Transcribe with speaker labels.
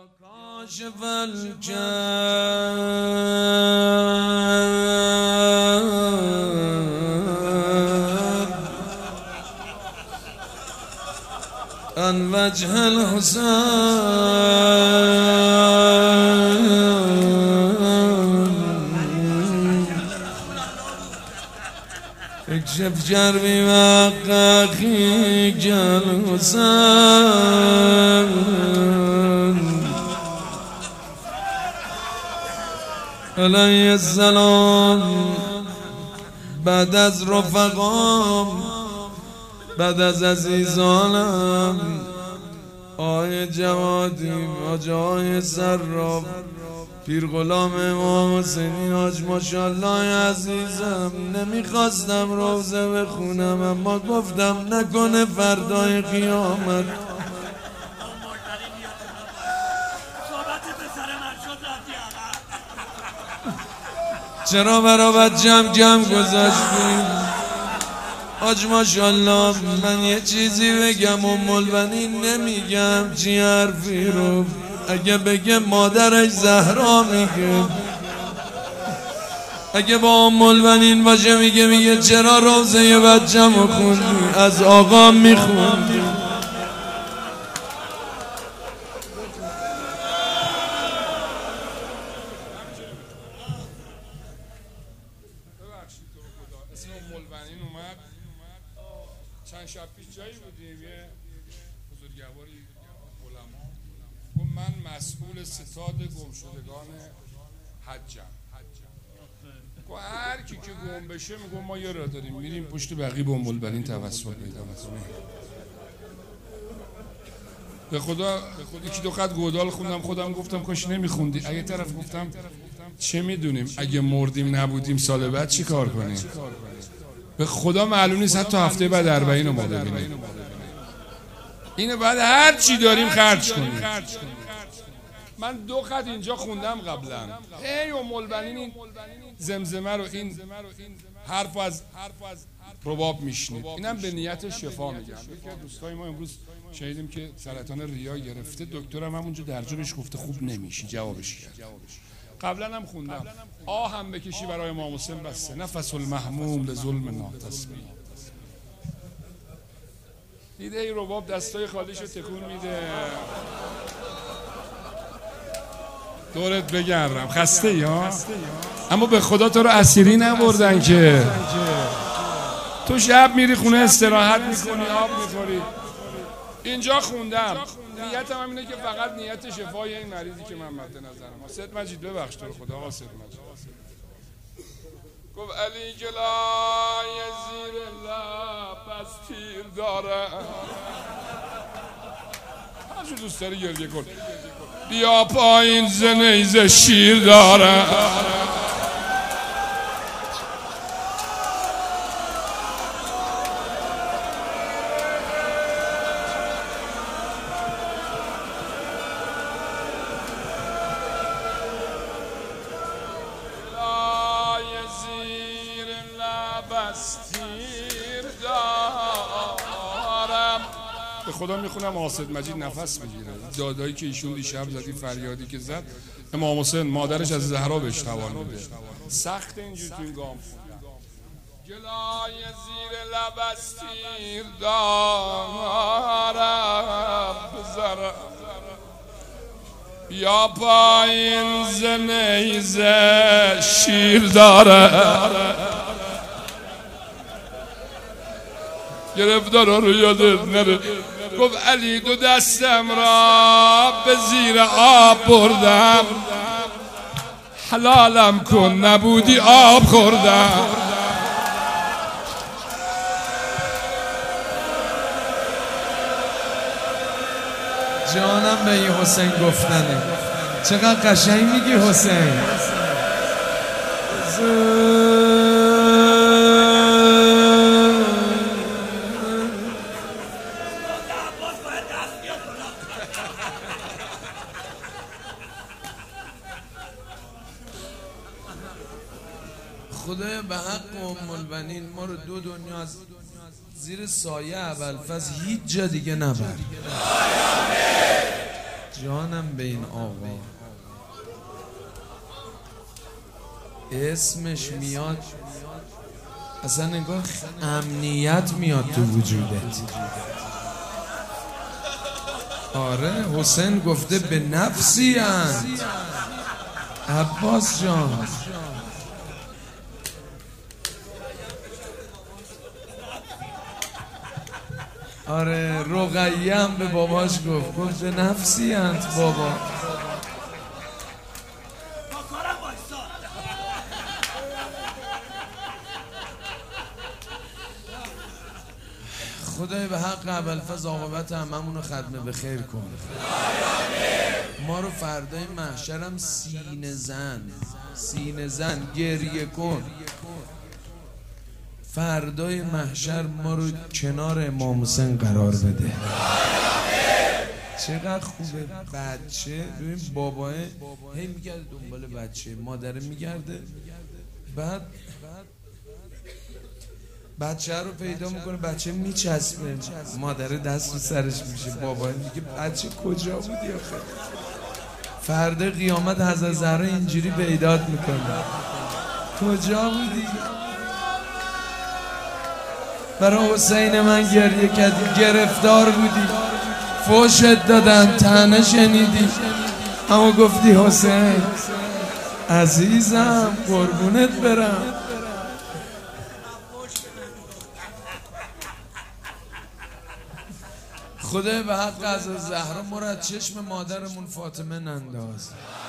Speaker 1: کاشف الکرب عن وجه الحسین اکشف کربی و اخیک الحسین علیه السلام. بعد از رفقام، بعد از عزیزانم، آقای جوادی، آقای صراف، پیر غلام امام حسینی حاج ماشاءالله عزیزم، نمیخواستم روزه بخونم اما گفتم نکنه فردای قیامت چرا برابر جمع گذاشتیم. حاج ماشاءالله من یه چیزی بگم البنین نمیگم چی حرفی رو، اگه بگه مادرش زهرا میگه، اگه با البنین باشه میگه چرا روزه بچه‌مو خوندی، از آقا میخوندی.
Speaker 2: البنین اومد چند شب پیش جایی بودیم، یه بزرگواری علما گفت من مسئول ستاد گمشدگان حجم. گفت هر کی که گم بشه میگم ما یه راه داریم میریم پشت بقیه به البنین توسل پیدا میکنیم. به خدا یکی دو خط گودال خوندم، خودم گفتم کاش نمیخوندی. اگه طرف گفتم چه میدونیم اگه مردیم نبودیم سال بعد چی کار کنیم. به خدا معلوم نیست حتی هفته بعد 40 رو ما ببینیم. اینو بعد هر چی داریم خرج کنیم. من 2 خط اینجا خوندم قبلا، ای البنین این زمزمه رو، این حرف از رباب میشنید. اینم به نیت شفا میگم. یکی از دوستای ما امروز شنیدیم که سرطان ریا گرفته، دکترم همونجا درجا بهش گفته خوب نمیشی، جوابش کرد. قبلا هم خوندم آهم بکشی برای امام حسین بسه، نفس المحموم لظلم ناتصبی. دیده ای رباب دستای خالیشو تکون میده. دورت بگردم خسته یا اما به خدا تو رو اسیری نبردن که تو شب میری خونه استراحت میکنی، آب میخوری. اینجا خوندم نیتم هم اینه که فقط نیت شفای این مریضی که من مد نظرم. حسین مجید ببخش تو رو خدا. حسین مجید گفت علی جلای زیر لب از تیر داره، هرچی دوست داری گریه کن، بیا پایین ز نیزه شیر داره. به خدا میخونم حاسد مجید نفس بگیره. دادایی که ایشون دیشب زدی، فریادی که زد، امام حسین مادرش از زهرا بهش توان میده. سخت اینجور تو این گام گلای زیر لب از تیر دارم بذارم، بیا پایین ز نیزه شیر داره. گرفتار رو یادت نره. گفت علی 2 دستم را به زیر آب بردم، حلالم کن نبودی آب خوردم.
Speaker 1: جانم به این حسین گفتنه. چقدر قشنگ میگی حسین. خدای به حق البنین ما رو 2 دنیا از زیر سایه ابوالفضل هیچ جا دیگه نبر. جانم به این آقا اسمش میاد اصلا نگاه امنیت میاد تو وجودت. آره حسین گفته به نفسی اند عباس جان. آره رقیه هم به باباش گفت به نفسی اند بابا. خدای به حق ابوالفضل عاقبت هممونو ختم به خیر کن. ما رو فردای محشرم سینه زن گریه کن. فردای محشر ما رو کنار امام حسین قرار بده. چقدر خوبه بچه. ببین باباه هی میگرده دنبال بچه، مادره میگرده، بعد بچه رو پیدا میکنه، بچه میچسبه، مادره دست رو سرش میشه، بابا میگه بچه کجا بودی آخه؟ فردا قیامت حضرت زهرا اینجوری پیدات میکنه کجا بودی؟ برای حسین من گریه کردی، گرفتار بودی، فوشت دادن، طعنه شنیدی، اما گفتی حسین عزیزم قربونت برم. خدای به حق از زهرا ما را از چشم مادرمون فاطمه ننداز.